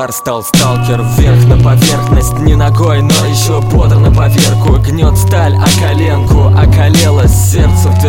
Радар стал сталкер, вверх на поверхность, не ногой, но еще бодр на поверку. Гнет сталь о коленку, околело сердце в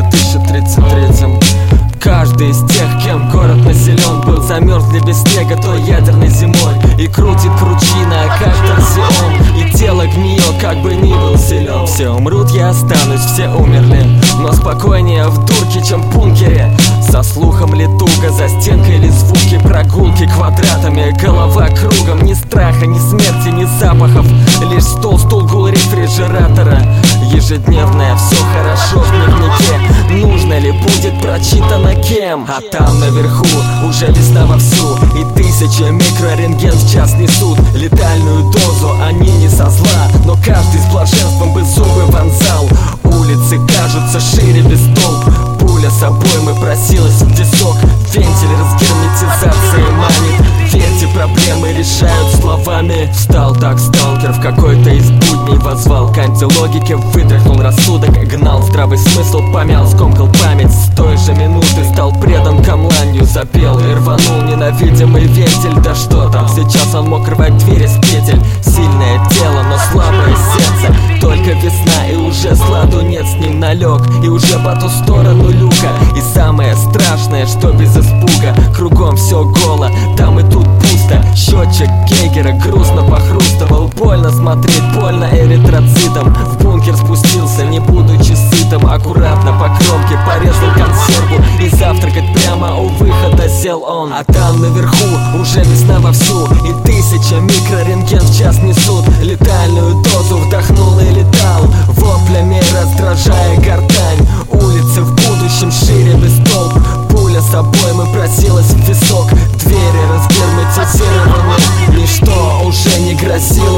2033-м. Каждый из тех, кем город населен, был замерзли без снега той ядерной зимой. И крутит кручина, как торсион, и тело гниет, как бы ни был силен. Все умрут, я останусь, все умерли, но спокойнее в дурке, чем в бункере. Со слухом ли туго, за стенкой ли звуки, прогулки квадратами, голова кругом. Ни страха, ни смерти, ни запахов, лишь стол, стул, гул рефрижератора. Ежедневное все хорошо в дневнике, нужно ли будет прочитано кем? А там наверху уже весна вовсю, и тысячи микрорентген в час несут летальную дозу. Они не со зла, но каждый с блаженством бы зубы вонзал. Улицы кажутся шире без толп, пуля с обоймы просилась в песок. Вентиль разгерметизации манит, верьте, проблемы решают словами. Встал так сталкер в какой-то из будней, возвал к антилогике, вытряхнул рассудок, гнал здравый смысл, помял, скомкал память. С той же минуты стал предан камланью, запел и рванул ненавидимый вентиль. Да что там, сейчас он мог рвать двери с петель. Сильное тело, но слабое сердце, только весна и уже сладу нет, с ним налег и уже по ту сторону люка. И самое страшное, что без испуга, кругом все голо, там и тут пусто. Счетчик Гейгера грустно похрустывал, больно смотреть, больно эритроцитом. В бункер спустился, не будучи сытым, аккуратно по кромке порезал консерву, и завтракать прямо у выхода сел он. А там наверху уже весна вовсю, и тысяча микрорентген в час несут летальную дозу. Вдохнул и летал, воплями раздражая гортань. Улицы в будущем шире без толп, пуля с обоймы просилась в песок. Двери разгерметизированы, ничто уже не грозило.